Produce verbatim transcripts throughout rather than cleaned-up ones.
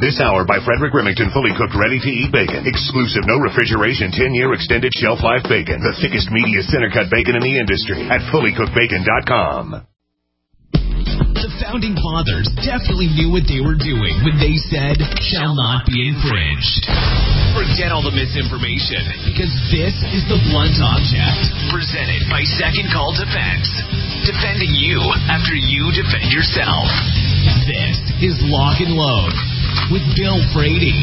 This hour by Frederick Remington, fully cooked, ready-to-eat bacon. Exclusive, no refrigeration, ten-year extended shelf life bacon. The thickest, meatiest, center-cut bacon in the industry at fully cooked bacon dot com. The Founding Fathers definitely knew what they were doing when they said, shall not be infringed. Forget all the misinformation, because this is the Blunt Object, presented by Second Call Defense. Defending you after you defend yourself. This is Lock and Load with Bill Frady.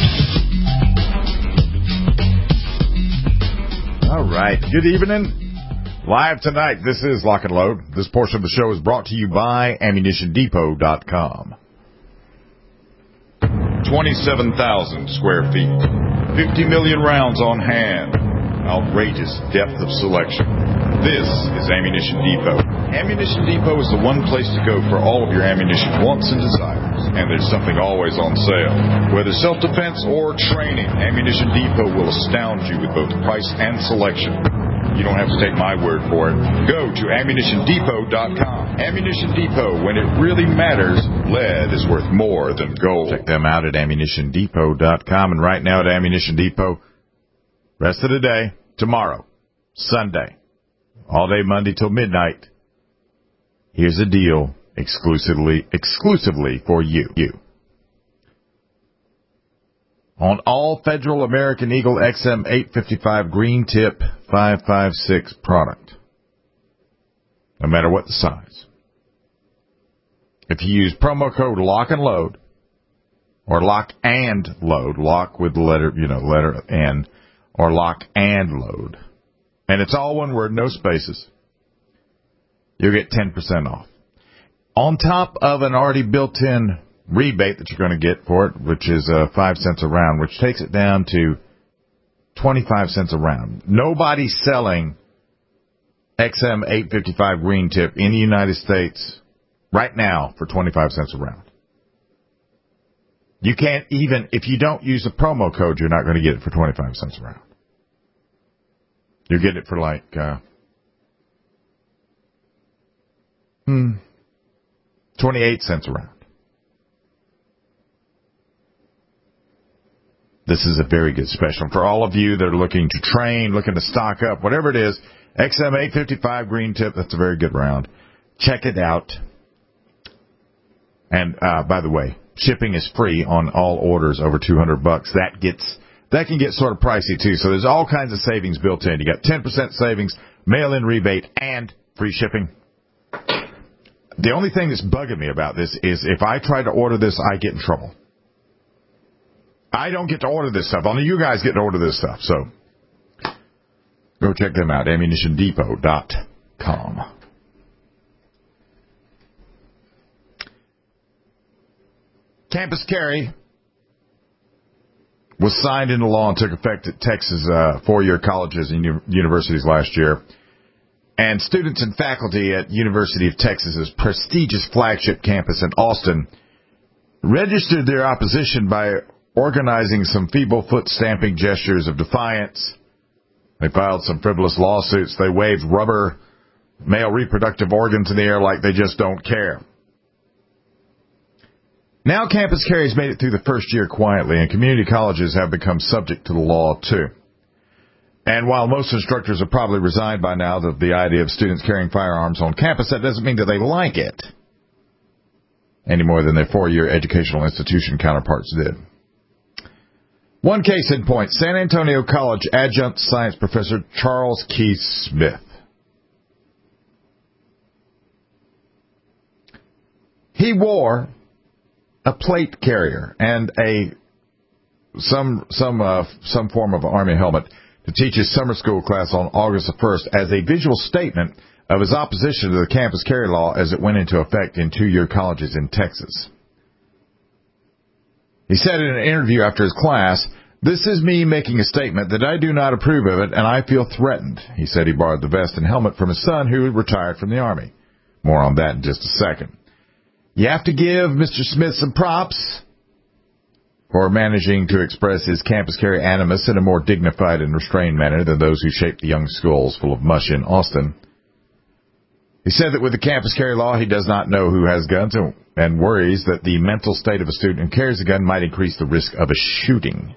All right. Good evening. Live tonight, this is Lock and Load. This portion of the show is brought to you by ammunition depot dot com. twenty-seven thousand square feet. fifty million rounds on hand. Outrageous depth of selection. This is Ammunition Depot. Ammunition Depot is the one place to go for all of your ammunition wants and desires. And there's something always on sale. Whether self-defense or training, Ammunition Depot will astound you with both price and selection. You don't have to take my word for it. Go to ammunition depot dot com. Ammunition Depot, when it really matters, lead is worth more than gold. Check them out at ammunition depot dot com. And right now at Ammunition Depot, rest of the day, tomorrow, Sunday, all day Monday till midnight. Here's a deal exclusively exclusively for you. You. On all Federal American Eagle X M eight fifty-five Green Tip five five six product, no matter what the size. If you use promo code Lock and Load, or Lock and Load, Lock with the letter, you know, letter N, or Lock and Load, and it's all one word, no spaces, you'll get ten percent off. On top of an already built-in rebate that you're going to get for it, which is uh, five cents a round, which takes it down to twenty-five cents a round. Nobody's selling X M eight fifty-five Green Tip in the United States right now for twenty-five cents a round. You can't even, if you don't use a promo code, you're not going to get it for twenty-five cents a round. You'll get it for like, uh, hmm, twenty-eight cents a round. This is a very good special. For all of you that are looking to train, looking to stock up, whatever it is, X M eight fifty-five Green Tip, that's a very good round. Check it out. And, uh, by the way, shipping is free on all orders over two hundred bucks. That gets, that can get sort of pricey too. So there's all kinds of savings built in. You got ten percent savings, mail-in rebate, and free shipping. The only thing that's bugging me about this is if I try to order this, I get in trouble. I don't get to order this stuff. Only you guys get to order this stuff. So go check them out, ammunition depot dot com. Campus carry was signed into law and took effect at Texas uh, four-year colleges and u- universities last year. And students and faculty at University of Texas's prestigious flagship campus in Austin registered their opposition by organizing some feeble foot-stamping gestures of defiance. They filed some frivolous lawsuits. They waved rubber male reproductive organs in the air like they just don't care. Now campus carry has made it through the first year quietly, and community colleges have become subject to the law, too. And while most instructors are probably resigned by now to the idea of students carrying firearms on campus, that doesn't mean that they like it any more than their four-year educational institution counterparts did. One case in point, San Antonio College adjunct science professor Charles Keith Smith. He wore a plate carrier and a some some uh, some form of Army helmet to teach his summer school class on August the first as a visual statement of his opposition to the campus carry law as it went into effect in two-year colleges in Texas. He said in an interview after his class, "This is me making a statement that I do not approve of it, and I feel threatened." He said he borrowed the vest and helmet from his son, who retired from the Army. More on that in just a second. You have to give Mister Smith some props for managing to express his campus carry animus in a more dignified and restrained manner than those who shaped the young skulls full of mush in Austin. He said that with the campus carry law, he does not know who has guns and, and worries that the mental state of a student who carries a gun might increase the risk of a shooting.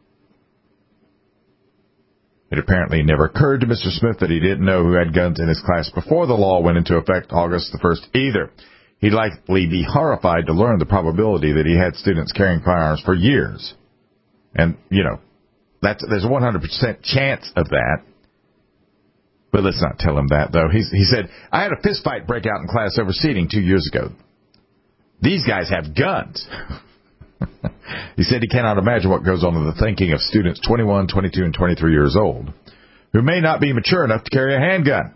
It apparently never occurred to Mister Smith that he didn't know who had guns in his class before the law went into effect August the first either. He'd likely be horrified to learn the probability that he had students carrying firearms for years. And, you know, that's, there's a one hundred percent chance of that. But let's not tell him that, though. He's, he said, I had a fist fight break out in class over seating two years ago. These guys have guns. He said he cannot imagine what goes on in the thinking of students twenty-one, twenty-two, and twenty-three years old who may not be mature enough to carry a handgun.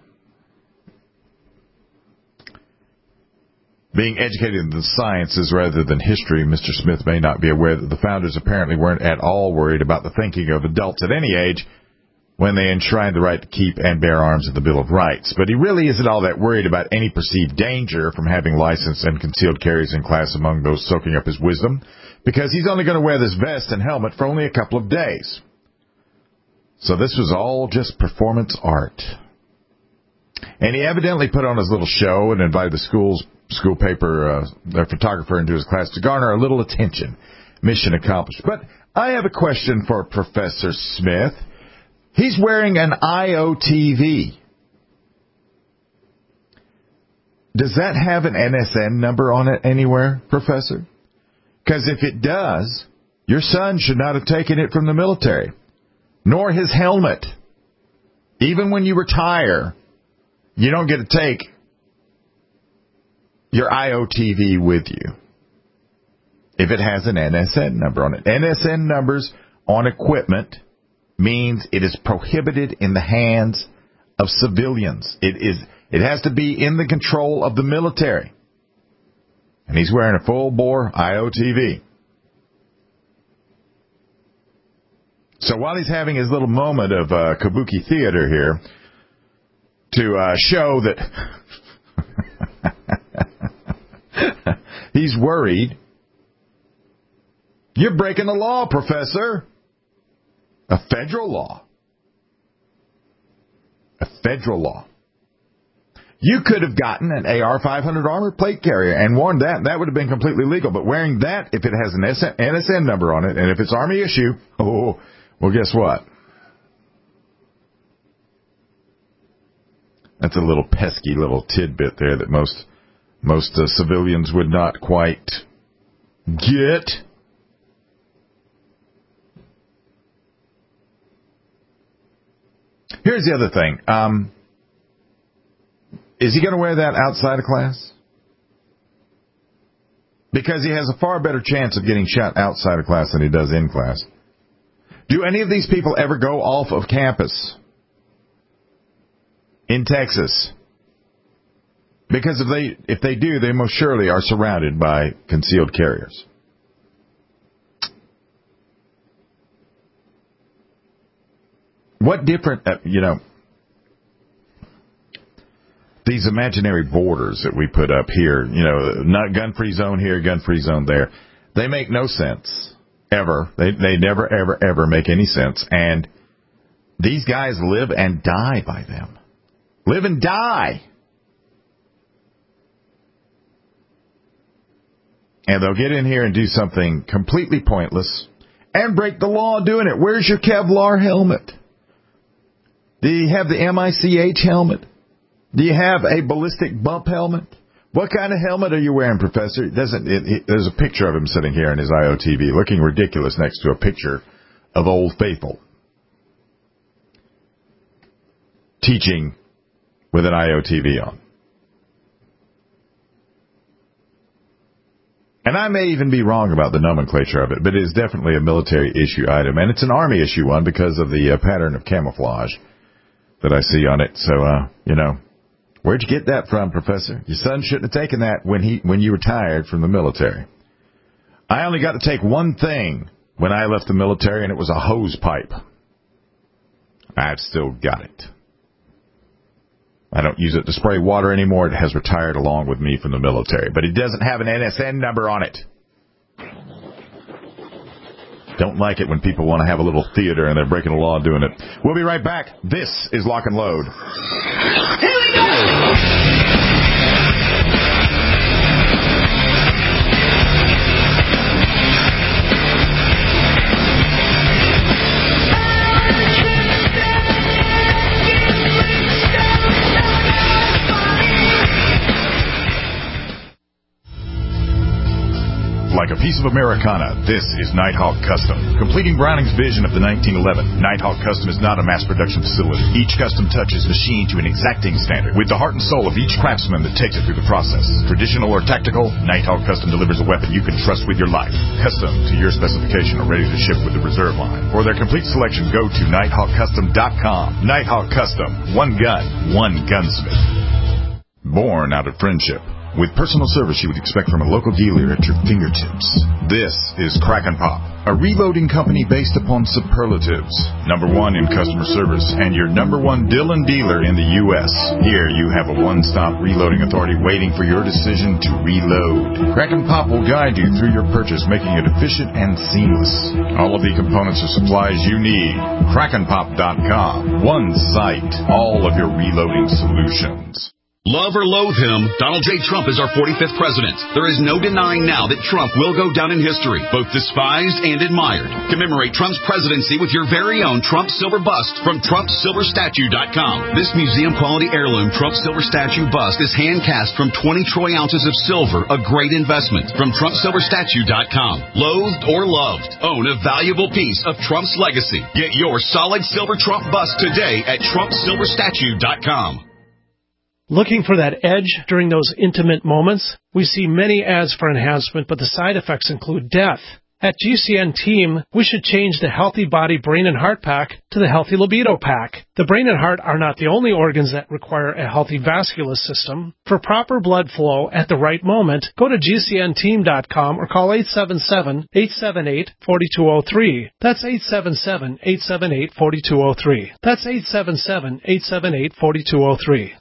Being educated in the sciences rather than history, Mister Smith may not be aware that the founders apparently weren't at all worried about the thinking of adults at any age when they enshrined the right to keep and bear arms in the Bill of Rights. But he really isn't all that worried about any perceived danger from having licensed and concealed carries in class among those soaking up his wisdom, because he's only going to wear this vest and helmet for only a couple of days. So this was all just performance art. And he evidently put on his little show and invited the school's school paper, uh, their photographer into his class to garner a little attention. Mission accomplished. But I have a question for Professor Smith. He's wearing an I O T V. Does that have an N S N number on it anywhere, Professor? Because if it does, your son should not have taken it from the military, nor his helmet. Even when you retire, you don't get to take your I O T V with you if it has an N S N number on it. N S N numbers on equipment means it is prohibited in the hands of civilians. It is. It has to be in the control of the military. And he's wearing a full-bore I O T V. So while he's having his little moment of uh, kabuki theater here to uh, show that he's worried, you're breaking the law, Professor. A federal law. A federal law. You could have gotten an A R five hundred armored plate carrier and worn that. That would have been completely legal. But wearing that, if it has an N S N number on it, and if it's Army issue, oh, well, guess what? That's a little pesky little tidbit there that most most uh, civilians would not quite get. Here's the other thing. Um, is he going to wear that outside of class? Because he has a far better chance of getting shot outside of class than he does in class. Do any of these people ever go off of campus in Texas? Because if they if they do, they most surely are surrounded by concealed carriers. What different, uh, you know, these imaginary borders that we put up here, you know, not gun-free zone here, gun-free zone there, they make no sense, ever. They they never, ever, ever make any sense. And these guys live and die by them. Live and die. And they'll get in here and do something completely pointless and break the law doing it. Where's your Kevlar helmet? Do you have the M I C H helmet? Do you have a ballistic bump helmet? What kind of helmet are you wearing, Professor? It doesn't. It, it, there's a picture of him sitting here in his I O T V, looking ridiculous next to a picture of Old Faithful teaching with an I O T V on. And I may even be wrong about the nomenclature of it, but it is definitely a military issue item, and it's an Army issue one because of the uh, pattern of camouflage that I see on it. So, uh, you know, where'd you get that from, Professor? Your son shouldn't have taken that when he when you retired from the military. I only got to take one thing when I left the military, and it was a hose pipe. I've still got it. I don't use it to spray water anymore. It has retired along with me from the military. But it doesn't have an N S N number on it. Don't like it when people want to have a little theater and they're breaking the law doing it. We'll be right back. This is Lock and Load. Here we go! piece of Americana, this is Nighthawk Custom. Completing Browning's vision of the nineteen eleven, Nighthawk Custom is not a mass production facility. Each custom touch is machined to an exacting standard with the heart and soul of each craftsman that takes it through the process. Traditional or tactical, Nighthawk Custom delivers a weapon you can trust with your life. Custom to your specification or ready to ship with the reserve line. For their complete selection, go to nighthawk custom dot com. Nighthawk Custom. One gun, one gunsmith. Born out of friendship. With personal service you would expect from a local dealer at your fingertips. This is Crack and Pop, a reloading company based upon superlatives. Number one in customer service and your number one Dillon dealer in the U S Here you have a one-stop reloading authority waiting for your decision to reload. Crack and Pop will guide you through your purchase, making it efficient and seamless. All of the components or supplies you need. crack and pop dot com. One site. All of your reloading solutions. Love or loathe him, Donald J. Trump is our forty-fifth president. There is no denying now that Trump will go down in history, both despised and admired. Commemorate Trump's presidency with your very own Trump Silver Bust from Trump Silver Statue dot com. This museum-quality heirloom Trump Silver Statue Bust is hand-cast from twenty troy ounces of silver, a great investment from Trump Silver Statue dot com. Loathed or loved, own a valuable piece of Trump's legacy. Get your solid silver Trump bust today at Trump Silver Statue dot com. Looking for that edge during those intimate moments? We see many ads for enhancement, but the side effects include death. At G C N Team, we should change the Healthy Body Brain and Heart Pack to the Healthy Libido Pack. The brain and heart are not the only organs that require a healthy vascular system. For proper blood flow at the right moment, go to G C N team dot com or call eight seven seven, eight seven eight, four two zero three. That's eight seven seven, eight seven eight, four two zero three. That's eight seven seven, eight seven eight, four two zero three.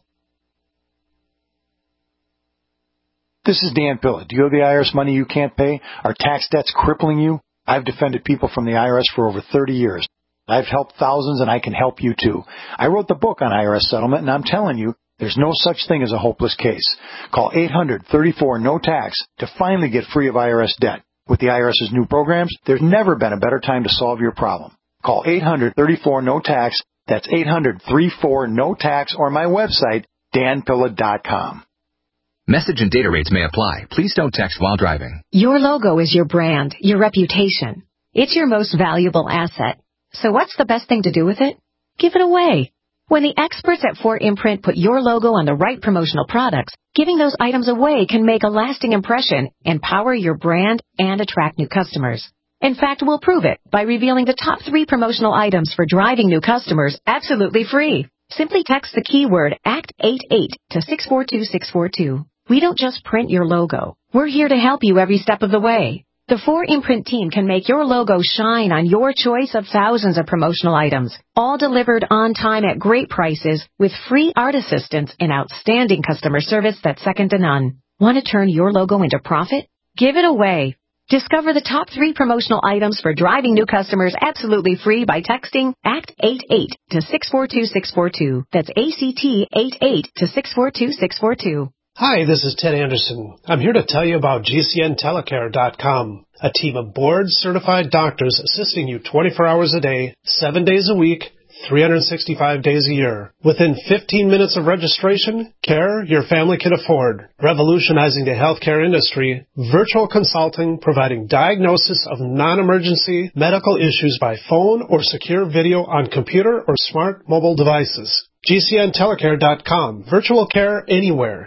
This is Dan Pilla. Do you owe the I R S money you can't pay? Are tax debts crippling you? I've defended people from the I R S for over thirty years. I've helped thousands, and I can help you too. I wrote the book on I R S settlement, and I'm telling you, there's no such thing as a hopeless case. Call eight hundred, thirty-four, no tax to finally get free of I R S debt. With the IRS's new programs, there's never been a better time to solve your problem. Call eight hundred, thirty-four, no tax. That's eight hundred, thirty-four, no tax, or my website, dan pilla dot com. Message and data rates may apply. Please don't text while driving. Your logo is your brand, your reputation. It's your most valuable asset. So what's the best thing to do with it? Give it away. When the experts at four Imprint put your logo on the right promotional products, giving those items away can make a lasting impression, empower your brand, and attract new customers. In fact, we'll prove it by revealing the top three promotional items for driving new customers absolutely free. Simply text the keyword ACT eighty-eight to six four two six four two. We don't just print your logo. We're here to help you every step of the way. The four Imprint team can make your logo shine on your choice of thousands of promotional items, all delivered on time at great prices with free art assistance and outstanding customer service that's second to none. Want to turn your logo into profit? Give it away. Discover the top three promotional items for driving new customers absolutely free by texting ACT eighty-eight to six four two six four two. That's A C T eighty-eight to six four two six four two. Hi, this is Ted Anderson. I'm here to tell you about G C N telecare dot com, a team of board-certified doctors assisting you twenty-four hours a day, seven days a week, three hundred sixty-five days a year. Within fifteen minutes of registration, care your family can afford. Revolutionizing the healthcare industry, virtual consulting providing diagnosis of non-emergency medical issues by phone or secure video on computer or smart mobile devices. G C N telecare dot com, virtual care anywhere.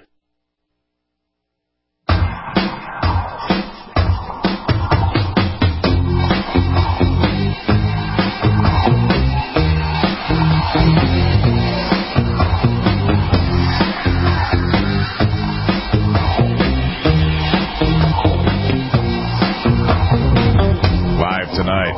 Tonight.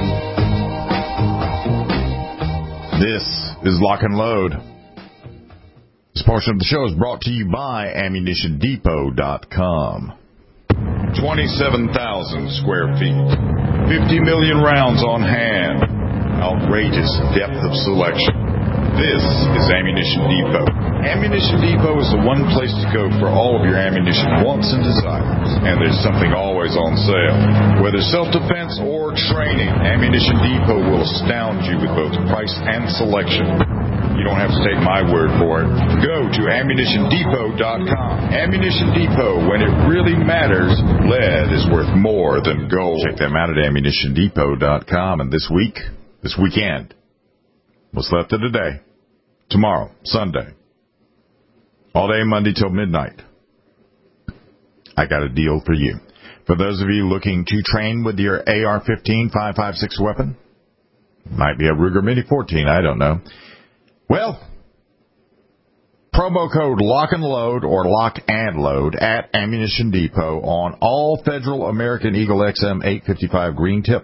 This is Lock and Load. This portion of the show is brought to you by ammunition depot dot com. twenty-seven thousand square feet. fifty million rounds on hand. Outrageous depth of selection. This is Ammunition Depot. Ammunition Depot is the one place to go for all of your ammunition wants and desires. And there's something always on sale. Whether self-defense or training, Ammunition Depot will astound you with both price and selection. You don't have to take my word for it. Go to ammunition depot dot com. Ammunition Depot, when it really matters, lead is worth more than gold. Check them out at ammunition depot dot com. And this week, this weekend, what's left of today, tomorrow, Sunday, all day Monday till midnight, I got a deal for you. For those of you looking to train with your A R fifteen five five six weapon, might be a Ruger Mini fourteen, I don't know. Well, promo code Lock and Load or Lock and Load at Ammunition Depot on all Federal American Eagle X M eight fifty-five green tip.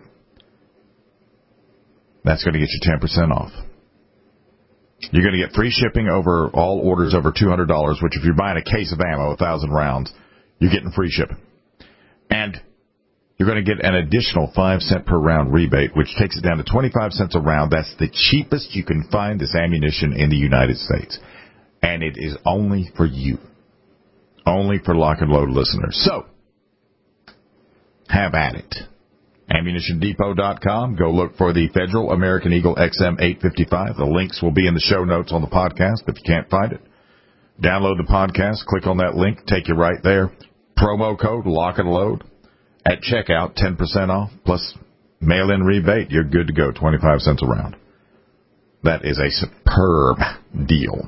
That's going to get you ten percent off. You're going to get free shipping over all orders over two hundred dollars, which if you're buying a case of ammo, one thousand rounds, you're getting free shipping. And you're going to get an additional five cent per round rebate, which takes it down to twenty-five cents a round. That's the cheapest you can find this ammunition in the United States. And it is only for you. Only for Lock and Load listeners. So, have at it. ammunition depot dot com. Go look for the Federal American Eagle X M eight fifty-five. The links will be in the show notes on the podcast if you can't find it. Download the podcast. Click on that link. Take you right there. Promo code Lock and Load. At checkout, ten percent off, plus mail-in rebate. You're good to go, twenty-five cents a round. That is a superb deal.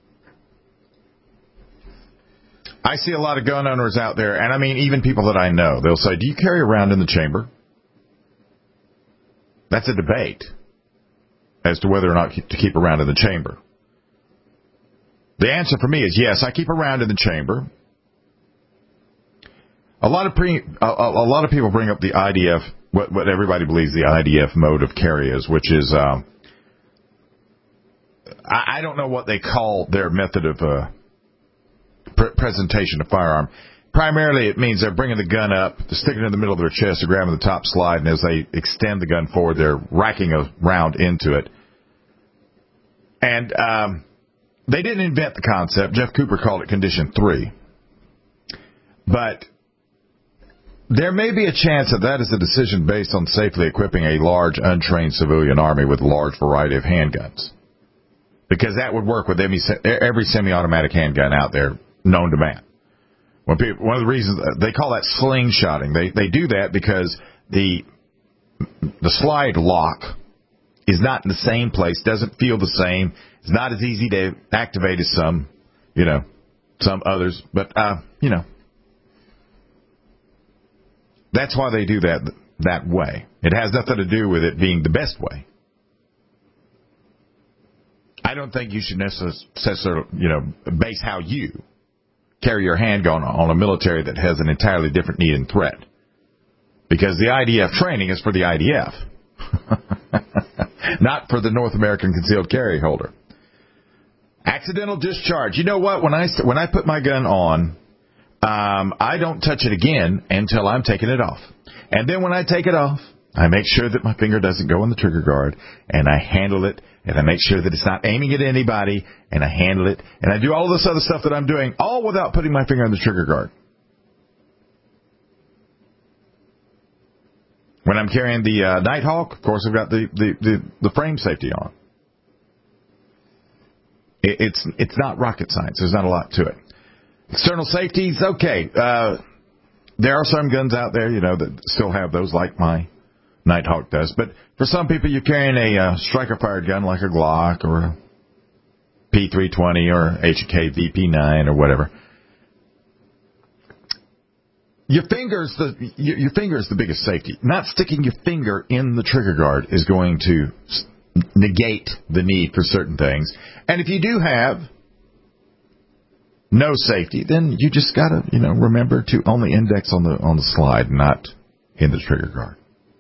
I see a lot of gun owners out there, and I mean even people that I know. They'll say, do you carry around in the chamber? That's a debate as to whether or not to keep around in the chamber. The answer for me is yes, I keep around in the chamber. A lot of pre, a, a lot of people bring up the I D F, what, what everybody believes the I D F mode of carry is, which is, um, I, I don't know what they call their method of uh, pre- presentation of firearm. Primarily, it means they're bringing the gun up, they're sticking it in the middle of their chest, they're grabbing the top slide, and as they extend the gun forward, they're racking a round into it. And um, they didn't invent the concept. Jeff Cooper called it Condition three. But there may be a chance that that is a decision based on safely equipping a large, untrained civilian army with a large variety of handguns. Because that would work with every, every semi-automatic handgun out there known to man. When people, one of the reasons, they call that slingshotting. They they do that because the the slide lock is not in the same place, doesn't feel the same. It's not as easy to activate as some, you know, some others. But, uh, you know. That's why they do that that way. It has nothing to do with it being the best way. I don't think you should necessarily, you know, base how you carry your handgun on a military that has an entirely different need and threat. Because the I D F training is for the I D F, not for the North American concealed carry holder. Accidental discharge. You know what? When I when I put my gun on, Um, I don't touch it again until I'm taking it off. And then when I take it off, I make sure that my finger doesn't go in the trigger guard, and I handle it, and I make sure that it's not aiming at anybody, and I handle it, and I do all this other stuff that I'm doing, all without putting my finger in the trigger guard. When I'm carrying the uh, Nighthawk, of course, I've got the, the, the, the frame safety on. It, it's it's not rocket science. There's not a lot to it. External safeties, okay. Uh, there are some guns out there, you know, that still have those, like my Nighthawk does. But for some people, you're carrying a uh, striker-fired gun like a Glock or a P three twenty or H K V P nine or whatever. Your finger's the your, your finger is the biggest safety. Not sticking your finger in the trigger guard is going to negate the need for certain things. And if you do have no safety, then you just gotta, you know, remember to only index on the on the slide, not in the trigger guard.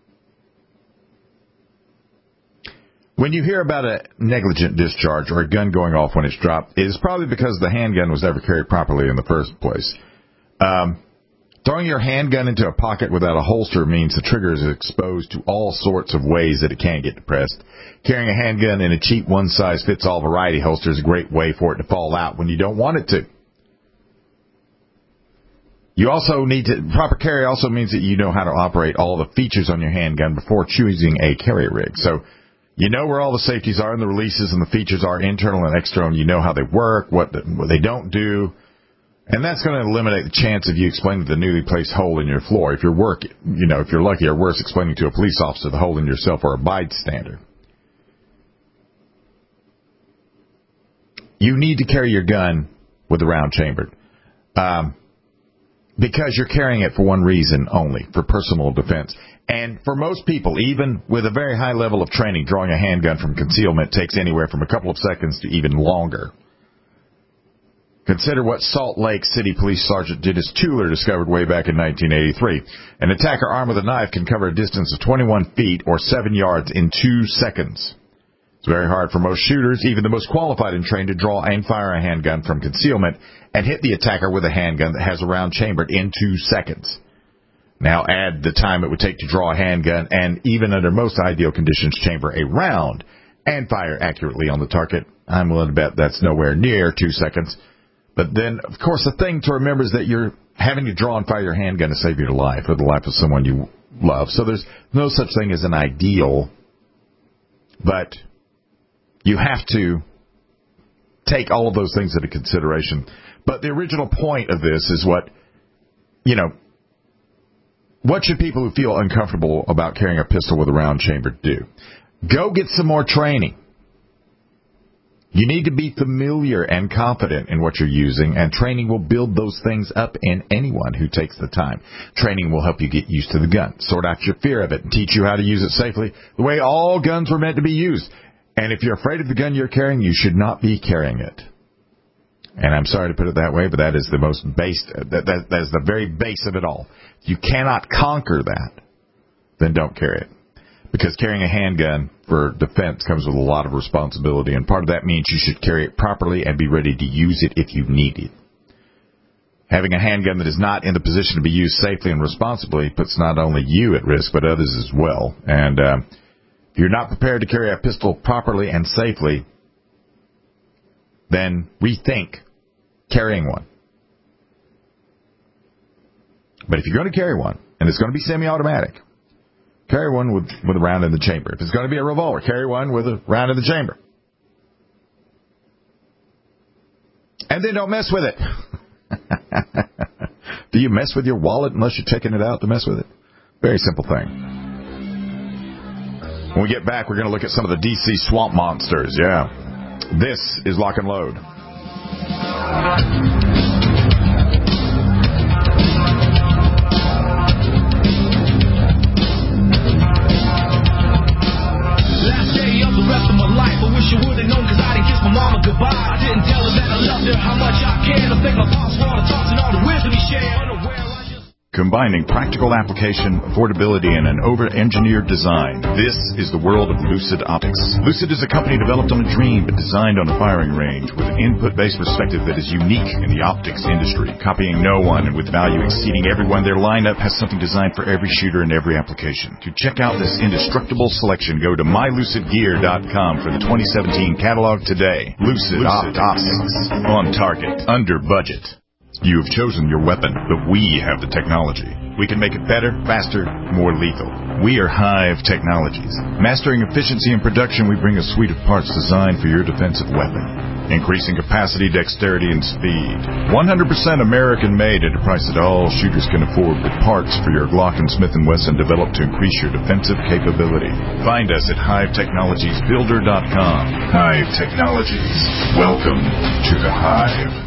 When you hear about a negligent discharge or a gun going off when it's dropped, it is probably because the handgun was never carried properly in the first place. Um, throwing your handgun into a pocket without a holster means the trigger is exposed to all sorts of ways that it can get depressed. Carrying a handgun in a cheap one-size-fits-all variety holster is a great way for it to fall out when you don't want it to. You also need to, proper carry also means that you know how to operate all the features on your handgun before choosing a carry rig. So You know where all the safeties are and the releases and the features are, internal and external. You know how they work, what, the, what they don't do. And that's going to eliminate the chance of you explaining the newly placed hole in your floor. If you're work, you know, if you're lucky, or worse, explaining to a police officer the hole in yourself or a bystander. You need to carry your gun with a round chambered. Um, because you're carrying it for one reason only, for personal defense. And for most people, even with a very high level of training, drawing a handgun from concealment takes anywhere from a couple of seconds to even longer. Consider what Salt Lake City Police Sergeant Dennis Tueller discovered way back in nineteen eighty-three. An attacker armed with a knife can cover a distance of twenty-one feet or seven yards in two seconds. It's very hard for most shooters, even the most qualified and trained, to draw and fire a handgun from concealment and hit the attacker with a handgun that has a round chambered in two seconds. Now add the time it would take to draw a handgun and, even under most ideal conditions, chamber a round and fire accurately on the target. I'm willing to bet that's nowhere near two seconds. But then, of course, the thing to remember is that you're having to draw and fire your handgun to save your life or the life of someone you love. So there's no such thing as an ideal, but you have to take all of those things into consideration. But the original point of this is what, you know, what should people who feel uncomfortable about carrying a pistol with a round chamber do? Go get some more training. You need to be familiar and confident in what you're using, and training will build those things up in anyone who takes the time. Training will help you get used to the gun, sort out your fear of it, and teach you how to use it safely the way all guns were meant to be used. And if you're afraid of the gun you're carrying, you should not be carrying it. And I'm sorry to put it that way, but that is the most base, that, that, that is the very base of it all. If you cannot conquer that, then don't carry it. Because carrying a handgun for defense comes with a lot of responsibility, and part of that means you should carry it properly and be ready to use it if you need it. Having a handgun that is not in the position to be used safely and responsibly puts not only you at risk, but others as well. And uh, if you're not prepared to carry a pistol properly and safely, then rethink carrying one. But if you're going to carry one, and it's going to be semi-automatic, carry one with, with a round in the chamber. If it's going to be a revolver, carry one with a round in the chamber. And then don't mess with it. Do you mess with your wallet unless you're taking it out to mess with it? Very simple thing. When we get back, we're going to look at some of the D C swamp monsters. Yeah. This is Lock and Load. Goodbye. I didn't tell her that I loved her, how much I cared. I think my boss wanted to talk and all the wisdom he shared. Combining practical application, affordability, and an over-engineered design. This is the world of Lucid Optics. Lucid is a company developed on a dream but designed on a firing range with an input-based perspective that is unique in the optics industry. Copying no one and with value exceeding everyone, their lineup has something designed for every shooter and every application. To check out this indestructible selection, go to my lucid gear dot com for the twenty seventeen catalog today. Lucid, Lucid Optics. On target. Under budget. You have chosen your weapon, but we have the technology. We can make it better, faster, more lethal. We are Hive Technologies. Mastering efficiency and production, we bring a suite of parts designed for your defensive weapon. Increasing capacity, dexterity, and speed. one hundred percent American-made at a price that all shooters can afford, with parts for your Glock and Smith and Wesson developed to increase your defensive capability. Find us at hive technologies builder dot com. Hive Technologies. Welcome to the Hive.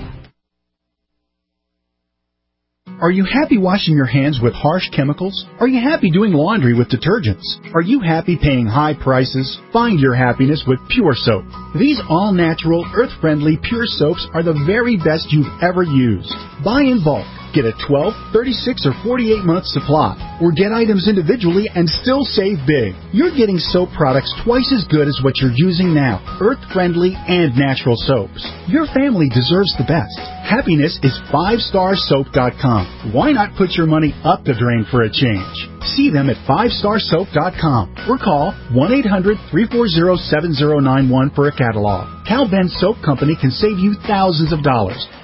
Are you happy washing your hands with harsh chemicals? Are you happy doing laundry with detergents? Are you happy paying high prices? Find your happiness with Pure Soap. These all-natural, earth-friendly Pure Soaps are the very best you've ever used. Buy in bulk. Get a twelve, thirty-six, or forty-eight month supply, or get items individually and still save big. You're getting soap products twice as good as what you're using now, earth-friendly and natural soaps. Your family deserves the best. Happiness is five star soap dot com. Why not put your money up the drain for a change? See them at five star soap dot com or call one eight hundred, three four zero, seven zero nine one for a catalog. Cal Ben Soap Company can save you thousands of dollars.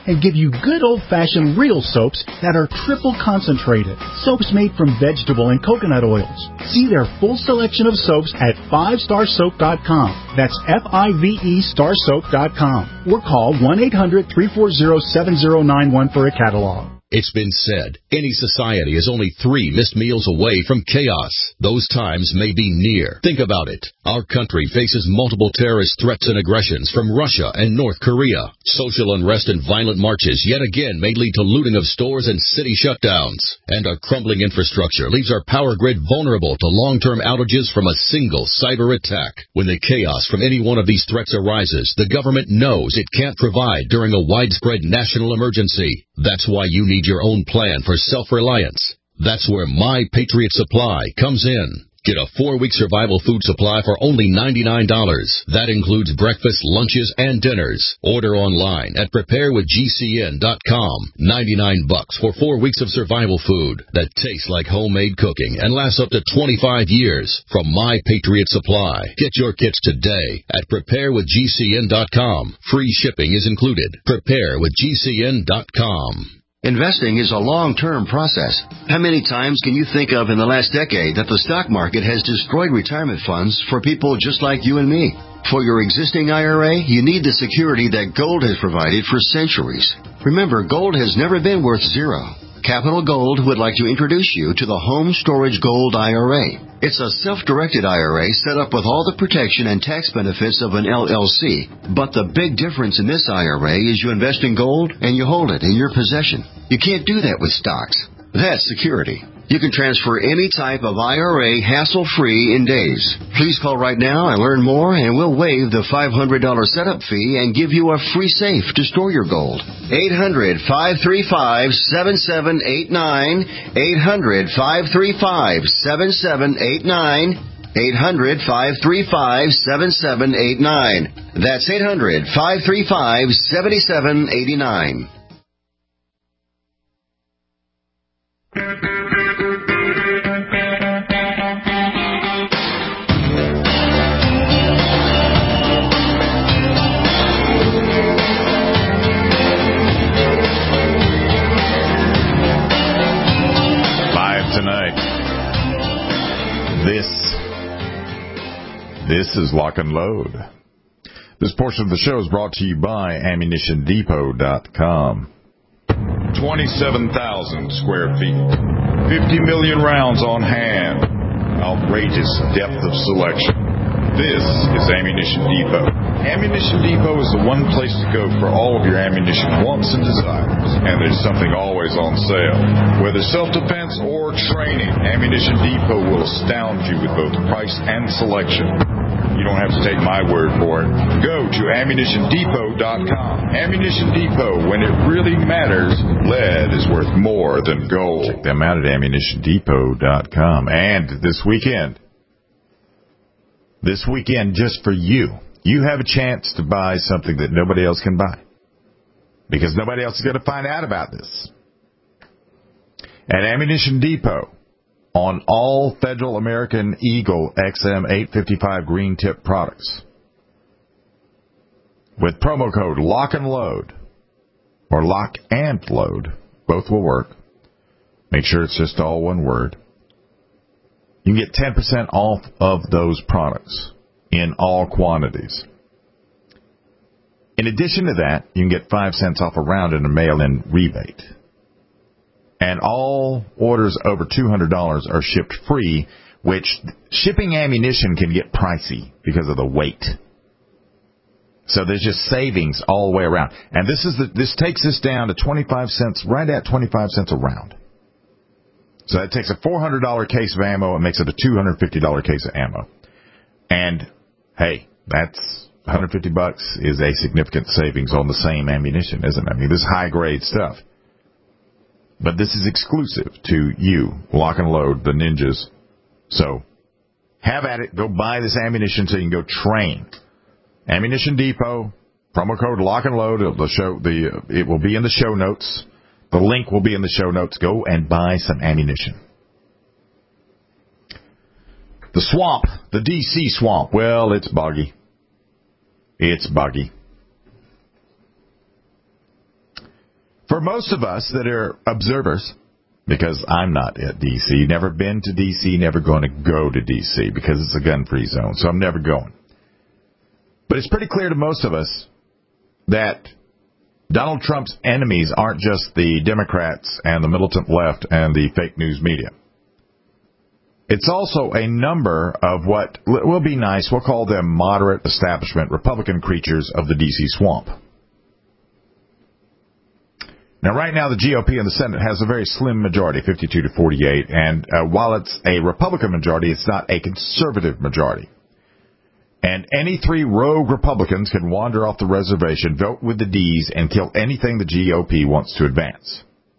and give you good old-fashioned real soaps that are triple concentrated. Soaps made from vegetable and coconut oils. See their full selection of soaps at five star soap dot com. That's F I V E star soap dot com. Or call one eight hundred, three four zero, seven zero nine one for a catalog. It's been said, any society is only three missed meals away from chaos. Those times may be near. Think about it. Our country faces multiple terrorist threats and aggressions from Russia and North Korea. Social unrest and violent marches yet again may lead to looting of stores and city shutdowns. And our crumbling infrastructure leaves our power grid vulnerable to long-term outages from a single cyber attack. When the chaos from any one of these threats arises, the government knows it can't provide during a widespread national emergency. That's why you need your own plan for self-reliance. That's where My Patriot Supply comes in. Get a four-week survival food supply for only ninety-nine dollars. That includes breakfast, lunches, and dinners. Order online at prepare with G C N dot com. ninety-nine bucks for four weeks of survival food that tastes like homemade cooking and lasts up to twenty-five years from My Patriot Supply. Get your kits today at prepare with G C N dot com. Free shipping is included. prepare with G C N dot com. Investing is a long-term process. How many times can you think of in the last decade that the stock market has destroyed retirement funds for people just like you and me? For your existing I R A, you need the security that gold has provided for centuries. Remember, gold has never been worth zero. Capital Gold would like to introduce you to the Home Storage Gold I R A. It's a self-directed I R A set up with all the protection and tax benefits of an L L C. But the big difference in this I R A is you invest in gold and you hold it in your possession. You can't do that with stocks. That's security. You can transfer any type of I R A hassle-free in days. Please call right now and learn more, and we'll waive the five hundred dollars setup fee and give you a free safe to store your gold. eight hundred, five three five, seven seven eight nine. eight hundred, five three five, seven seven eight nine. eight hundred, five three five, seven seven eight nine. That's eight hundred, five three five, seven seven eight nine. Tonight, this this is Lock and Load. This portion of the show is brought to you by ammunition depot dot com. twenty-seven thousand square feet, fifty million rounds on hand, outrageous depth of selection. This is Ammunition Depot. Ammunition Depot is the one place to go for all of your ammunition wants and desires, and there's something always on sale. Whether self-defense or training, Ammunition Depot will astound you with both price and selection. You don't have to take my word for it. Go to ammunition depot dot com. Ammunition Depot, when it really matters, lead is worth more than gold. Check them out at ammunition depot dot com. And this weekend, This weekend, just for you, you have a chance to buy something that nobody else can buy. Because nobody else is going to find out about this. At Ammunition Depot, on all Federal American Eagle X M eight fifty-five green tip products, with promo code Lock and Load, or Lock and Load, both will work. Make sure it's just all one word. You can get ten percent off of those products in all quantities. In addition to that, you can get five cents off a round in a mail-in rebate. And all orders over two hundred dollars are shipped free, which shipping ammunition can get pricey because of the weight. So there's just savings all the way around. And this is the, this takes us down to twenty-five cents, right at twenty-five cents a round. So that takes a four hundred dollars case of ammo and makes it a two hundred fifty dollars case of ammo. And, hey, that's one hundred fifty bucks is a significant savings on the same ammunition, isn't it? I mean, this is high-grade stuff. But this is exclusive to you, Lock and Load, the ninjas. So have at it. Go buy this ammunition so you can go train. Ammunition Depot, promo code Lock and Load. It'll show the, it will be in the show notes. The link will be in the show notes. Go and buy some ammunition. The swamp, the D C swamp, well, it's boggy. It's boggy. For most of us that are observers, because I'm not at D C, never been to D C, never going to go to D C because it's a gun-free zone, so I'm never going. But it's pretty clear to most of us that Donald Trump's enemies aren't just the Democrats and the militant left and the fake news media. It's also a number of what will be nice, we'll call them moderate establishment Republican creatures of the D C swamp. Now, right now, the G O P in the Senate has a very slim majority, fifty-two to forty-eight, and uh, while it's a Republican majority, it's not a conservative majority. And any three rogue Republicans can wander off the reservation, vote with the D's, and kill anything the G O P wants to advance.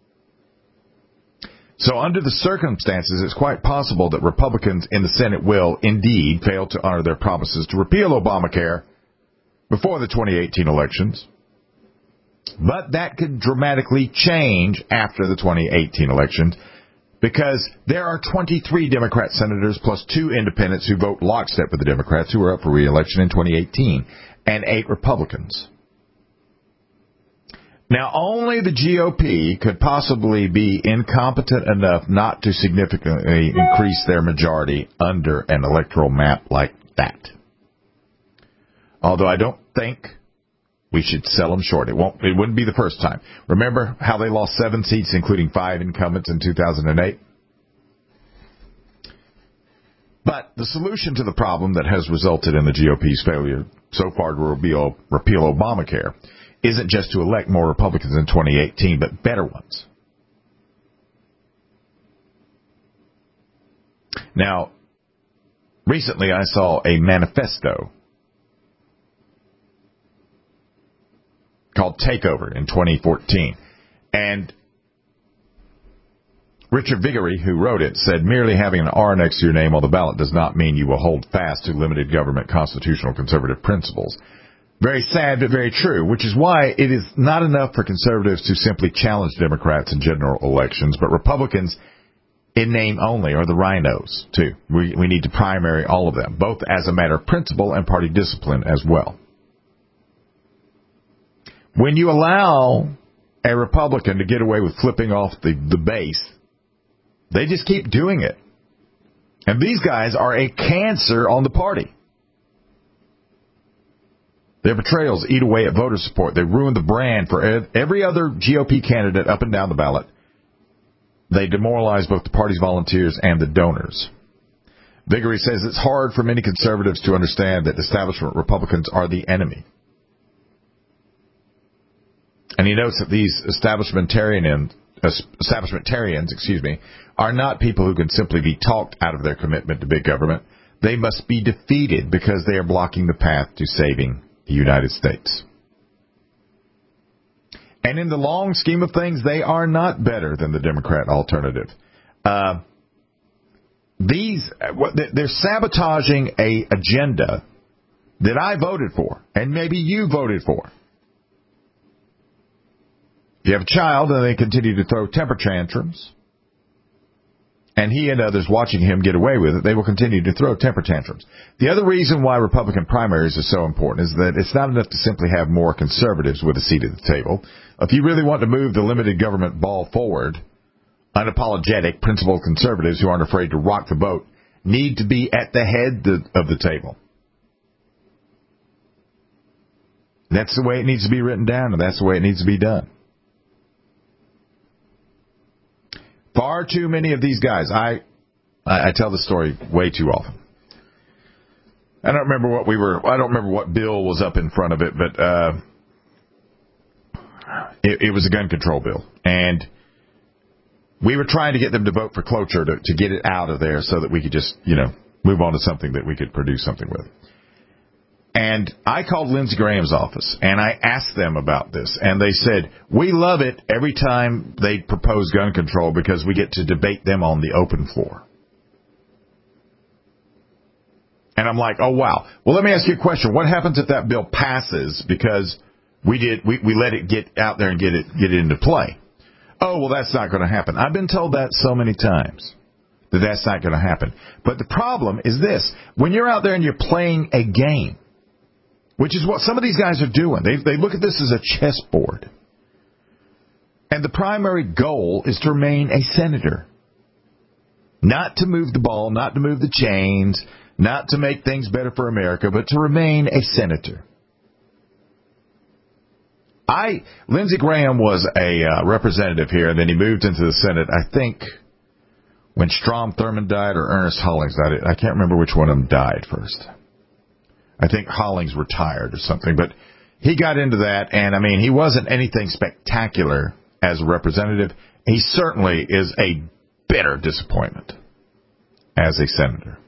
So under the circumstances, it's quite possible that Republicans in the Senate will indeed fail to honor their promises to repeal Obamacare before the twenty eighteen elections. But that could dramatically change after the twenty eighteen elections, because there are twenty-three Democrat senators plus two independents who vote lockstep with the Democrats who are up for re-election in twenty eighteen, and eight Republicans. Now, only the G O P could possibly be incompetent enough not to significantly increase their majority under an electoral map like that. Although I don't think we should sell them short. It won't. It wouldn't be the first time. Remember how they lost seven seats, including five incumbents in two thousand eight? But the solution to the problem that has resulted in the G O P's failure so far to repeal, repeal Obamacare isn't just to elect more Republicans in twenty eighteen, but better ones. Now, recently I saw a manifesto called Takeover in twenty fourteen. And Richard Viguerie, who wrote it, said merely having an R next to your name on the ballot does not mean you will hold fast to limited government constitutional conservative principles. Very sad, but very true, which is why it is not enough for conservatives to simply challenge Democrats in general elections, but Republicans in name only, or the rhinos, too. We, we need to primary all of them, both as a matter of principle and party discipline as well. When you allow a Republican to get away with flipping off the, the base, they just keep doing it. And these guys are a cancer on the party. Their betrayals eat away at voter support. They ruin the brand for every other G O P candidate up and down the ballot. They demoralize both the party's volunteers and the donors. Viguerie says it's hard for many conservatives to understand that establishment Republicans are the enemy. And he notes that these establishmentarian, establishmentarians, excuse me, are not people who can simply be talked out of their commitment to big government. They must be defeated because they are blocking the path to saving the United States. And in the long scheme of things, they are not better than the Democrat alternative. Uh, these, they're sabotaging a agenda that I voted for, and maybe you voted for. If you have a child and they continue to throw temper tantrums, and he and others watching him get away with it, they will continue to throw temper tantrums. The other reason why Republican primaries are so important is that it's not enough to simply have more conservatives with a seat at the table. If you really want to move the limited government ball forward, unapologetic, principled conservatives who aren't afraid to rock the boat need to be at the head of the table. That's the way it needs to be written down, and that's the way it needs to be done. Far too many of these guys, I I tell the story way too often. I don't remember what we were, I don't remember what bill was up in front of it, but uh, it, it was a gun control bill. And we were trying to get them to vote for cloture to, to get it out of there so that we could just, you know, move on to something that we could produce something with. And I called Lindsey Graham's office, and I asked them about this. And they said, we love it every time they propose gun control because we get to debate them on the open floor. And I'm like, oh, wow. Well, let me ask you a question. What happens if that bill passes because we did we, we let it get out there and get it get it into play? Oh, well, that's not going to happen. I've been told that so many times, that that's not going to happen. But the problem is this. When you're out there and you're playing a game, which is what some of these guys are doing. They they look at this as a chessboard. And the primary goal is to remain a senator. Not to move the ball, not to move the chains, not to make things better for America, but to remain a senator. I, Lindsey Graham was a uh, representative here, and then he moved into the Senate, I think, when Strom Thurmond died or Ernest Hollings died. I can't remember which one of them died first. I think Hollings retired or something, but he got into that, and, I mean, he wasn't anything spectacular as a representative. He certainly is a bitter disappointment as a senator.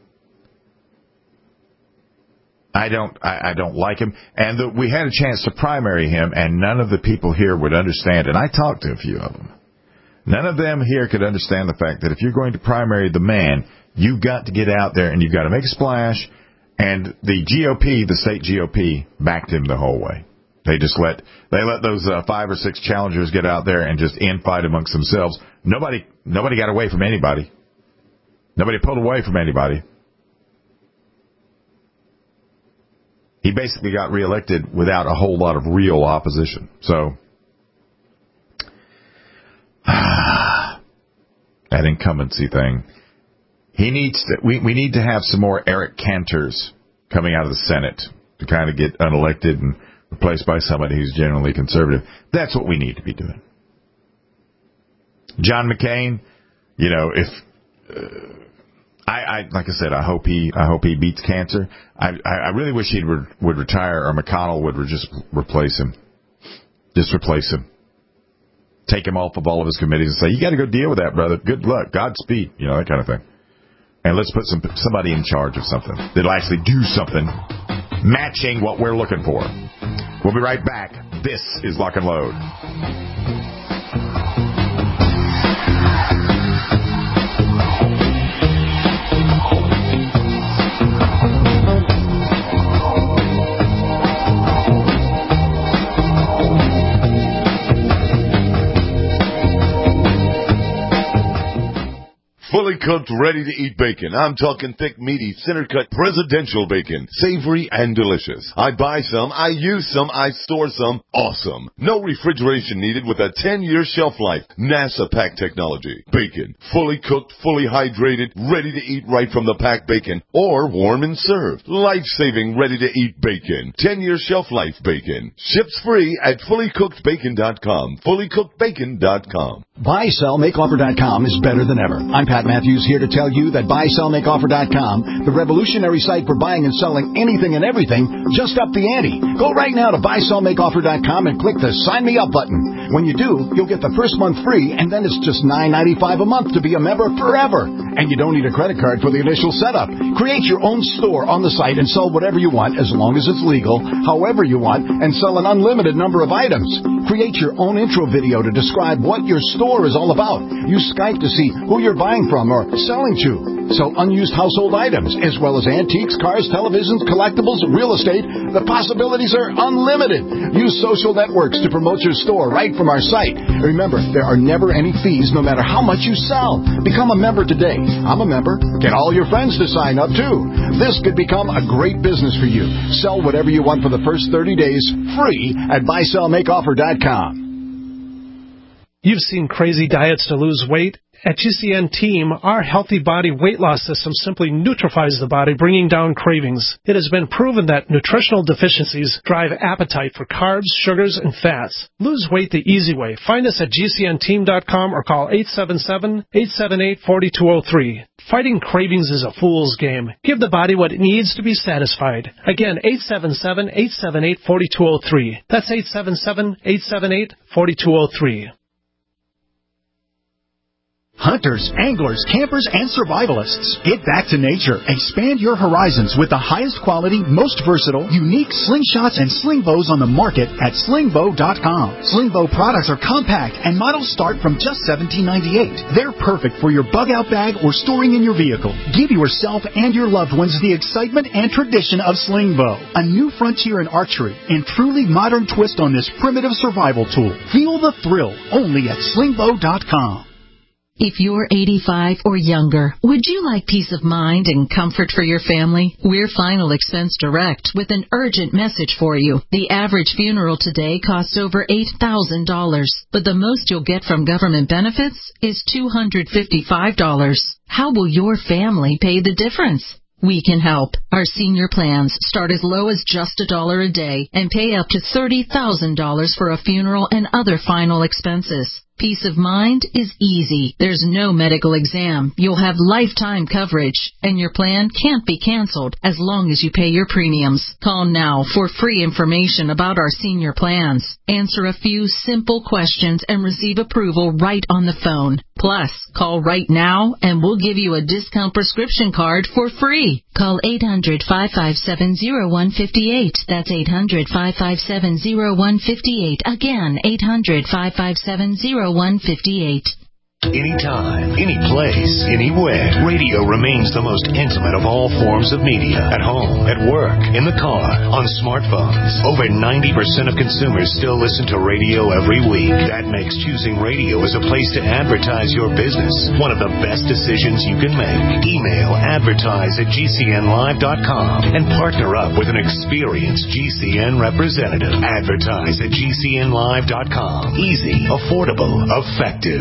I don't I, I don't like him. And the, we had a chance to primary him, and none of the people here would understand. And I talked to a few of them. None of them here could understand the fact that if you're going to primary the man, you've got to get out there and you've got to make a splash. And the G O P, the state G O P, backed him the whole way. They just let they let those uh, five or six challengers get out there and just infight amongst themselves. Nobody nobody got away from anybody. Nobody pulled away from anybody. He basically got reelected without a whole lot of real opposition. So that incumbency thing. He needs to. We we need to have some more Eric Cantors coming out of the Senate to kind of get unelected and replaced by somebody who's generally conservative. That's what we need to be doing. John McCain, you know, if uh, I, I like I said, I hope he I hope he beats cancer. I I really wish he would would retire, or McConnell would just replace him. Just replace him. Take him off of all of his committees and say, you got to go deal with that, brother. Good luck. Godspeed. You know, that kind of thing. And let's put some somebody in charge of something that'll actually do something matching what we're looking for. We'll be right back. This is Lock and Load. Fully cooked, ready-to-eat bacon. I'm talking thick, meaty, center-cut presidential bacon. Savory and delicious. I buy some, I use some, I store some. Awesome. No refrigeration needed with a ten-year shelf life. NASA pack technology. Bacon. Fully cooked, fully hydrated, ready to eat right from the pack bacon. Or warm and served. Life-saving, ready-to-eat bacon. ten-year shelf life bacon. Ships free at fully cooked bacon dot com. fully cooked bacon dot com. buy sell make offer dot com is better than ever. I'm Pat Matthews here to tell you that buy sell make offer dot com, the revolutionary site for buying and selling anything and everything, just upped the ante. Go right now to buy sell make offer dot com and click the Sign Me Up button. When you do, you'll get the first month free, and then it's just nine ninety-five a month to be a member forever. And you don't need a credit card for the initial setup. Create your own store on the site and sell whatever you want, as long as it's legal, however you want, and sell an unlimited number of items. Create your own intro video to describe what your store is all about. Use Skype to see who you're buying from or selling to. Sell unused household items, as well as antiques, cars, televisions, collectibles, real estate. The possibilities are unlimited. Use social networks to promote your store right from our site. Remember, there are never any fees no matter how much you sell. Become a member today. I'm a member. Get all your friends to sign up, too. This could become a great business for you. Sell whatever you want for the first thirty days, free at buy sell make offer dot com. You've seen crazy diets to lose weight. At G C N Team, our Healthy Body Weight Loss System simply neutralizes the body, bringing down cravings. It has been proven that nutritional deficiencies drive appetite for carbs, sugars, and fats. Lose weight the easy way. Find us at G C N team dot com or call eight seven seven, eight seven eight, four two zero three. Fighting cravings is a fool's game. Give the body what it needs to be satisfied. Again, eight seven seven, eight seven eight, four two zero three. That's eight seven seven, eight seven eight, four two zero three. Hunters, anglers, campers, and survivalists, get back to nature. Expand your horizons with the highest quality, most versatile, unique slingshots and sling bows on the market at sling bow dot com. Sling bow products are compact and models start from just seventeen ninety-eight. They're perfect for your bug out bag or storing in your vehicle. Give yourself and your loved ones the excitement and tradition of sling bow, a new frontier in archery and truly modern twist on this primitive survival tool. Feel the thrill only at sling bow dot com. If you're eighty-five or younger, would you like peace of mind and comfort for your family? We're Final Expense Direct with an urgent message for you. The average funeral today costs over eight thousand dollars, but the most you'll get from government benefits is two hundred fifty-five dollars. How will your family pay the difference? We can help. Our senior plans start as low as just a dollar a day and pay up to thirty thousand dollars for a funeral and other final expenses. Peace of mind is easy. There's no medical exam. You'll have lifetime coverage, and your plan can't be canceled as long as you pay your premiums. Call now for free information about our senior plans. Answer a few simple questions and receive approval right on the phone. Plus, call right now and we'll give you a discount prescription card for free. Call eight hundred, five five seven, zero one five eight. That's eight hundred, five five seven, zero one five eight. Again, eight hundred, five five seven, zero one five eight. Anytime, any place, anywhere, radio remains the most intimate of all forms of media. At home, at work, in the car, on smartphones. Over ninety percent of consumers still listen to radio every week. That makes choosing radio as a place to advertise your business one of the best decisions you can make. Email advertise at G C N live dot com and partner up with an experienced G C N representative. Advertise at G C N live dot com. Easy, affordable, effective.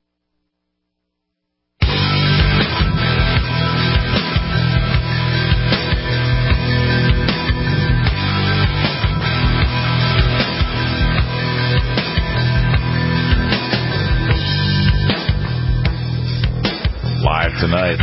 Live tonight.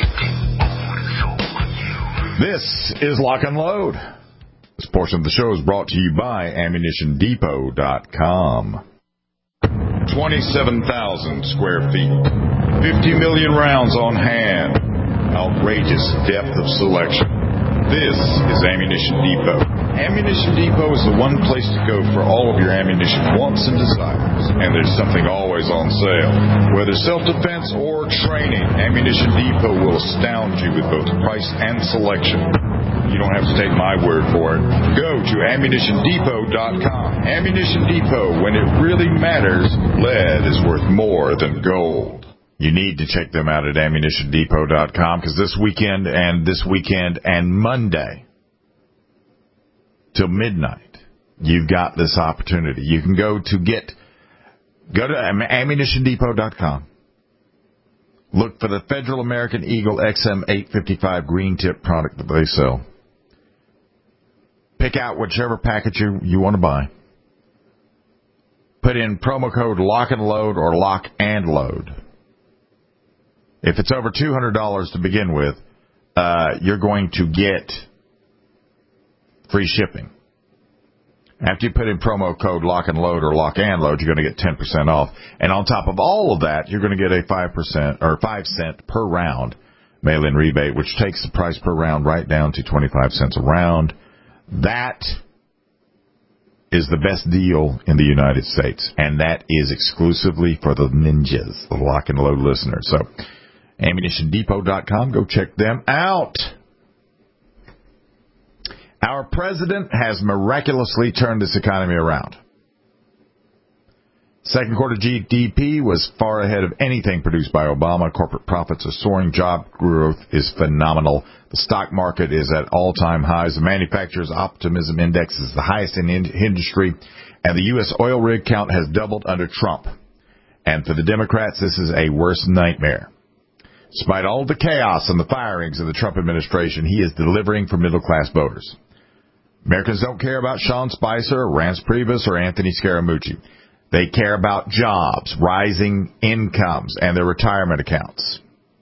This is Lock and Load. This portion of the show is brought to you by ammunition depot dot com. twenty-seven thousand square feet. fifty million rounds on hand. Outrageous depth of selection. This is Ammunition Depot. Ammunition Depot is the one place to go for all of your ammunition wants and desires. And there's something always on sale. Whether self-defense or training, Ammunition Depot will astound you with both price and selection. You don't have to take my word for it. Go to ammunition depot dot com. Ammunition Depot, when it really matters, lead is worth more than gold. You need to check them out at ammunition depot dot com because this weekend and this weekend and Monday till midnight, you've got this opportunity. You can go to get, go to ammunition depot dot com. Look for the Federal American Eagle X M eight fifty-five green tip product that they sell. Pick out whichever package you, you want to buy. Put in promo code Lock and Load or Lock and Load. If it's over two hundred dollars to begin with, uh, you're going to get free shipping. After you put in promo code Lock and Load or Lock and Load, you're going to get ten percent off. And on top of all of that, you're going to get a five percent or five cent per round mail-in rebate, which takes the price per round right down to twenty-five cents a round. That is the best deal in the United States, and that is exclusively for the ninjas, the Lock and Load listeners. So, ammunition depot dot com, go check them out. Our president has miraculously turned this economy around. Second quarter G D P was far ahead of anything produced by Obama. Corporate profits are soaring. Job growth is phenomenal. The stock market is at all-time highs. The manufacturer's optimism index is the highest in the industry. And the U S oil rig count has doubled under Trump. And for the Democrats, this is a worse nightmare. Despite all the chaos and the firings of the Trump administration, he is delivering for middle-class voters. Americans don't care about Sean Spicer, Rance Priebus, or Anthony Scaramucci. They care about jobs, rising incomes, and their retirement accounts.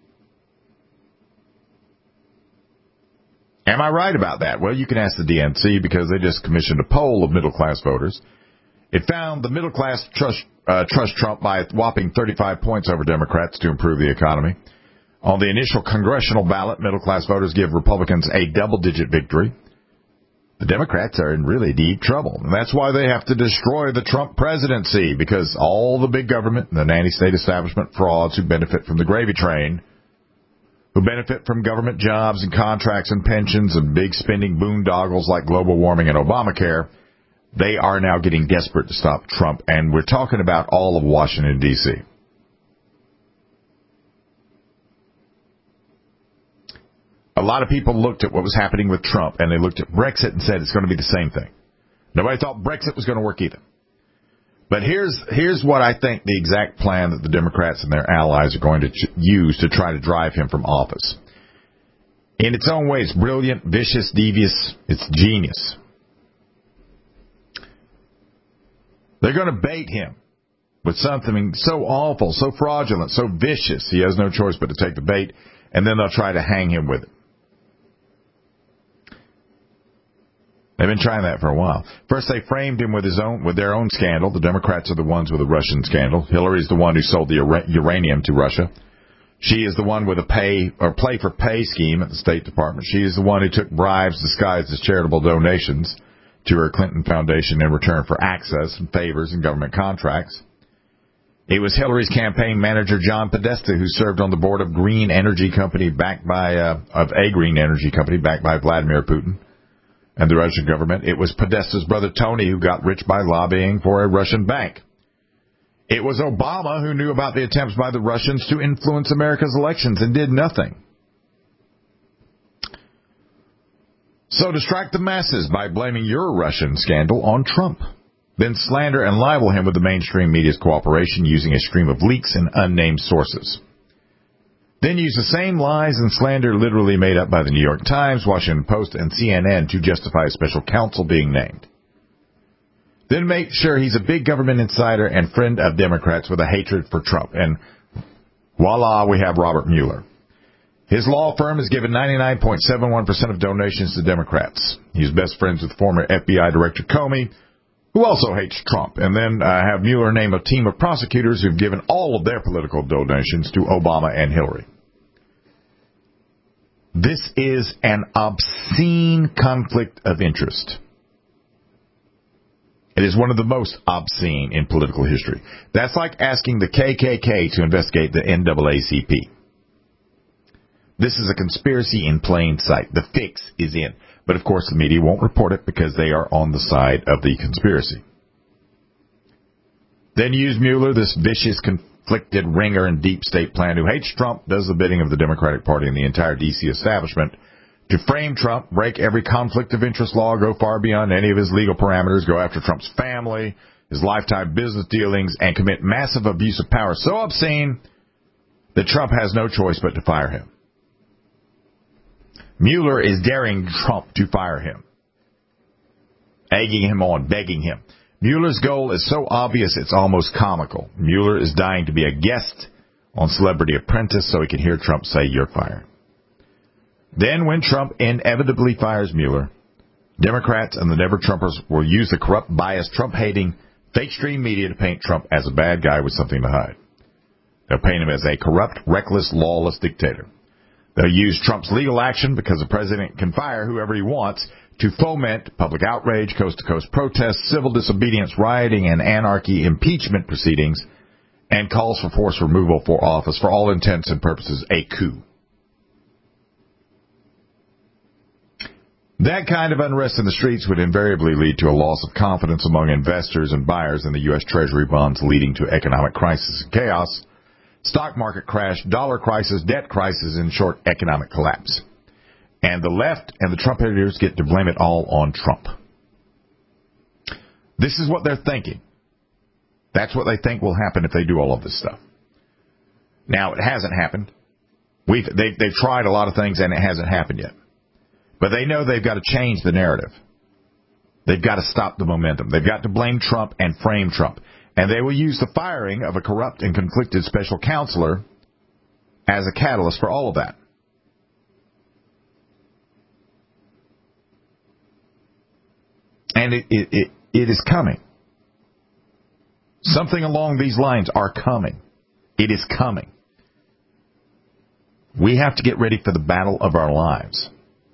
Am I right about that? Well, you can ask the D N C because they just commissioned a poll of middle-class voters. It found the middle class trust, uh, trust Trump by a whopping thirty-five points over Democrats to improve the economy. On the initial congressional ballot, middle-class voters give Republicans a double-digit victory. The Democrats are in really deep trouble. And that's why they have to destroy the Trump presidency, because all the big government and the nanny-state establishment frauds who benefit from the gravy train, who benefit from government jobs and contracts and pensions and big spending boondoggles like global warming and Obamacare, they are now getting desperate to stop Trump. And we're talking about all of Washington, D C a lot of people looked at what was happening with Trump, and they looked at Brexit and said it's going to be the same thing. Nobody thought Brexit was going to work either. But here's here's what I think the exact plan that the Democrats and their allies are going to ch- use to try to drive him from office. In its own way, it's brilliant, vicious, devious. It's genius. They're going to bait him with something so awful, so fraudulent, so vicious, he has no choice but to take the bait, and then they'll try to hang him with it. They've been trying that for a while. First, they framed him with his own, with their own scandal. The Democrats are the ones with the Russian scandal. Hillary's the one who sold the ura- uranium to Russia. She is the one with a pay or play for pay scheme at the State Department. She is the one who took bribes disguised as charitable donations to her Clinton Foundation in return for access and favors and government contracts. It was Hillary's campaign manager, John Podesta, who served on the board of Green Energy Company backed by, uh, of a Green Energy Company backed by Vladimir Putin and the Russian government. It was Podesta's brother, Tony, who got rich by lobbying for a Russian bank. It was Obama who knew about the attempts by the Russians to influence America's elections and did nothing. So distract the masses by blaming your Russian scandal on Trump. Then slander and libel him with the mainstream media's cooperation using a stream of leaks and unnamed sources. Then use the same lies and slander literally made up by the New York Times, Washington Post, and C N N to justify a special counsel being named. Then make sure he's a big government insider and friend of Democrats with a hatred for Trump. And voila, we have Robert Mueller. His law firm has given ninety-nine point seven one percent of donations to Democrats. He's best friends with former F B I Director Comey, who also hates Trump. And then uh, have Mueller name a team of prosecutors who've given all of their political donations to Obama and Hillary. This is an obscene conflict of interest. It is one of the most obscene in political history. That's like asking the K K K to investigate the N double A C P. This is a conspiracy in plain sight. The fix is in. But, of course, the media won't report it because they are on the side of the conspiracy. Then use Mueller, this vicious, conflicted ringer and deep state plan who hates Trump, does the bidding of the Democratic Party and the entire D C establishment, to frame Trump, break every conflict of interest law, go far beyond any of his legal parameters, go after Trump's family, his lifetime business dealings, and commit massive abuse of power so obscene that Trump has no choice but to fire him. Mueller is daring Trump to fire him, egging him on, begging him. Mueller's goal is so obvious it's almost comical. Mueller is dying to be a guest on Celebrity Apprentice so he can hear Trump say, "You're fired." Then when Trump inevitably fires Mueller, Democrats and the Never-Trumpers will use the corrupt, biased, Trump-hating, fake-stream media to paint Trump as a bad guy with something to hide. They'll paint him as a corrupt, reckless, lawless dictator. They'll use Trump's legal action, because the president can fire whoever he wants, to foment public outrage, coast-to-coast protests, civil disobedience, rioting, and anarchy, impeachment proceedings, and calls for forced removal for office, for all intents and purposes, a coup. That kind of unrest in the streets would invariably lead to a loss of confidence among investors and buyers in the U S Treasury bonds, leading to economic crisis and chaos, stock market crash, dollar crisis, debt crisis, in short, economic collapse. And the left and the Trump haters get to blame it all on Trump. This is what they're thinking. That's what they think will happen if they do all of this stuff. Now, it hasn't happened. We've, they, they've tried a lot of things, and it hasn't happened yet. But they know they've got to change the narrative. They've got to stop the momentum. They've got to blame Trump and frame Trump. And they will use the firing of a corrupt and conflicted special counselor as a catalyst for all of that. And it, it, it, it is coming. Something along these lines are coming. It is coming. We have to get ready for the battle of our lives.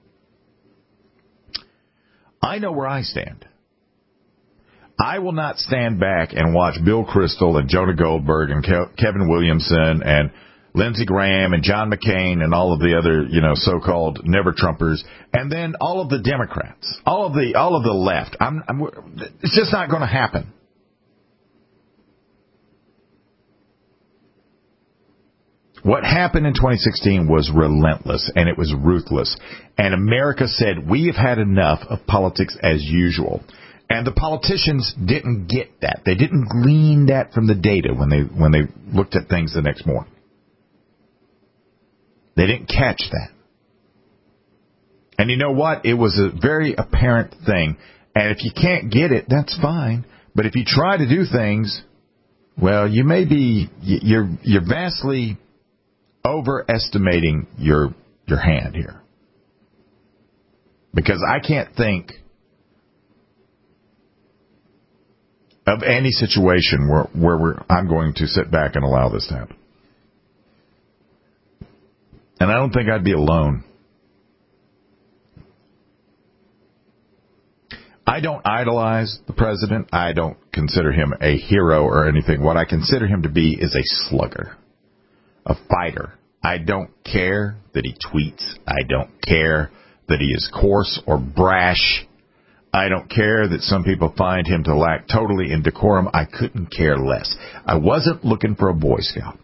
I know where I stand. I will not stand back and watch Bill Kristol and Jonah Goldberg and Ke- Kevin Williamson and Lindsey Graham and John McCain and all of the other, you know, so-called never-Trumpers, and then all of the Democrats, all of the all of the left. I'm, I'm, it's just not going to happen. What happened in twenty sixteen was relentless, and it was ruthless. And America said, we have had enough of politics as usual. And the politicians didn't get that. They didn't glean that from the data when they when they looked at things the next morning. They didn't catch that. And you know what? It was a very apparent thing. And if you can't get it, that's fine. But if you try to do things, well, you may be, you're, you're vastly overestimating your, your hand here. Because I can't think of any situation where, where we're, I'm going to sit back and allow this to happen. And I don't think I'd be alone. I don't idolize the president. I don't consider him a hero or anything. What I consider him to be is a slugger, a fighter. I don't care that he tweets. I don't care that he is coarse or brash. I don't care that some people find him to lack totally in decorum. I couldn't care less. I wasn't looking for a Boy Scout.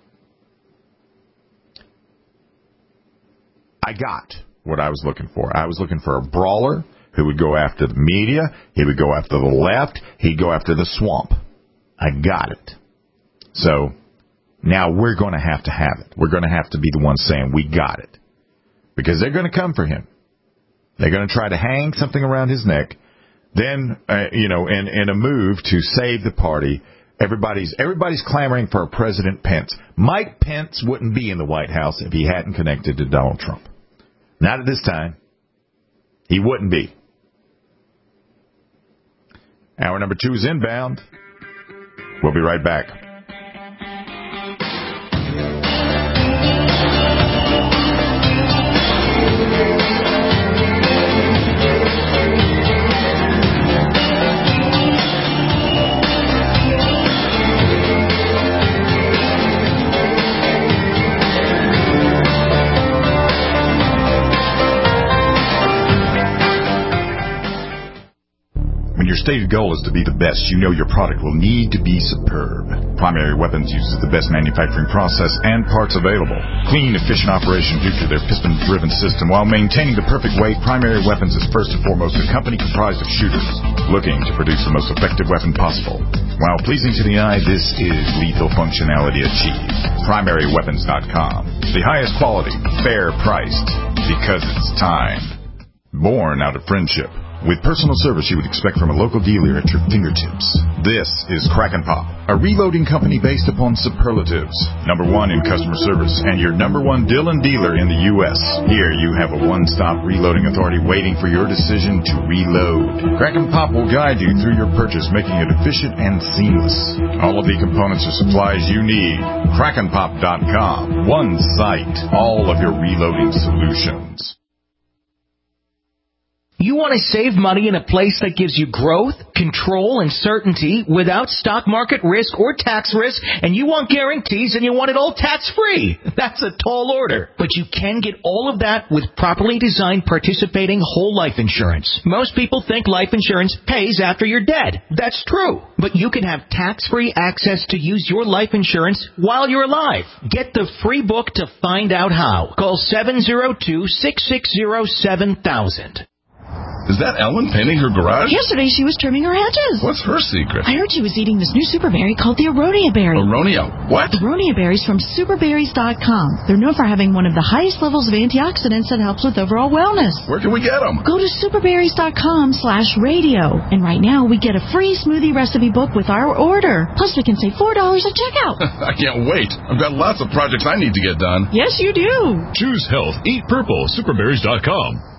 I got what I was looking for. I was looking for a brawler who would go after the media. He would go after the left. He'd go after the swamp. I got it. So now we're going to have to have it. We're going to have to be the ones saying we got it. Because they're going to come for him. They're going to try to hang something around his neck. Then, uh, you know, in, in a move to save the party, everybody's everybody's clamoring for a President Pence. Mike Pence wouldn't be in the White House if he hadn't connected to Donald Trump. Not at this time. He wouldn't be. Hour number two is inbound. We'll be right back. Your stated goal is to be the best. You know your product will need to be superb. Primary Weapons uses the best manufacturing process and parts available. Clean, efficient operation due to their piston-driven system. While maintaining the perfect weight, Primary Weapons is first and foremost a company comprised of shooters looking to produce the most effective weapon possible. While pleasing to the eye, this is lethal functionality achieved. Primary Weapons dot com. The highest quality, fair priced, because it's time. Born out of friendship. With personal service you would expect from a local dealer at your fingertips. This is Kraken Pop, a reloading company based upon superlatives. Number one in customer service and your number one Dillon dealer in the U S Here you have a one-stop reloading authority waiting for your decision to reload. Kraken Pop will guide you through your purchase, making it efficient and seamless. All of the components or supplies you need. Kraken Pop dot com. One site. All of your reloading solutions. You want to save money in a place that gives you growth, control, and certainty without stock market risk or tax risk, and you want guarantees and you want it all tax-free. That's a tall order. But you can get all of that with properly designed participating whole life insurance. Most people think life insurance pays after you're dead. That's true. But you can have tax-free access to use your life insurance while you're alive. Get the free book to find out how. Call seven oh two, six six oh, seven thousand. Is that Ellen painting her garage? Yesterday she was trimming her hedges. What's her secret? I heard she was eating this new super berry called the Aronia berry. Aronia what? Aronia berries from super berries dot com. They're known for having one of the highest levels of antioxidants that helps with overall wellness. Where can we get them? Go to super berries dot com slash radio. And right now we get a free smoothie recipe book with our order. Plus we can save four dollars at checkout. I can't wait. I've got lots of projects I need to get done. Yes, you do. Choose health. Eat purple. super berries dot com.